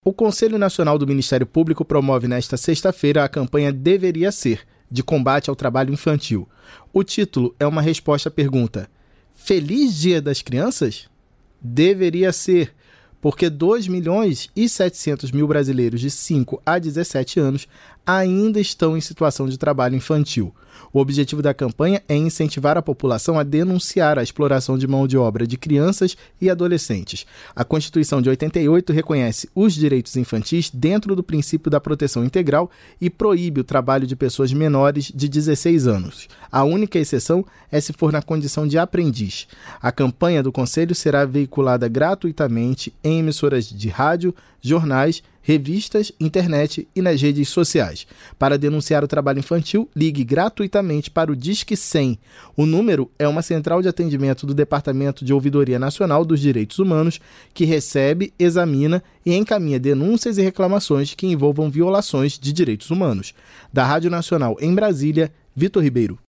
O Conselho Nacional do Ministério Público promove nesta sexta-feira a campanha Deveria Ser, de combate ao trabalho infantil. O título é uma resposta à pergunta: Feliz Dia das Crianças? Deveria ser, porque 2.700.000 brasileiros de 5 a 17 anos ainda estão em situação de trabalho infantil. O objetivo da campanha é incentivar a população a denunciar a exploração de mão de obra de crianças e adolescentes. A Constituição de 88 reconhece os direitos infantis dentro do princípio da proteção integral e proíbe o trabalho de pessoas menores de 16 anos. A única exceção é se for na condição de aprendiz. A campanha do Conselho será veiculada gratuitamente em emissoras de rádio, jornais, revistas, internet e nas redes sociais. Para denunciar o trabalho infantil, ligue gratuitamente para o Disque 100. O número é uma central de atendimento do Departamento de Ouvidoria Nacional dos Direitos Humanos, que recebe, examina e encaminha denúncias e reclamações que envolvam violações de direitos humanos. Da Rádio Nacional em Brasília, Vitor Ribeiro.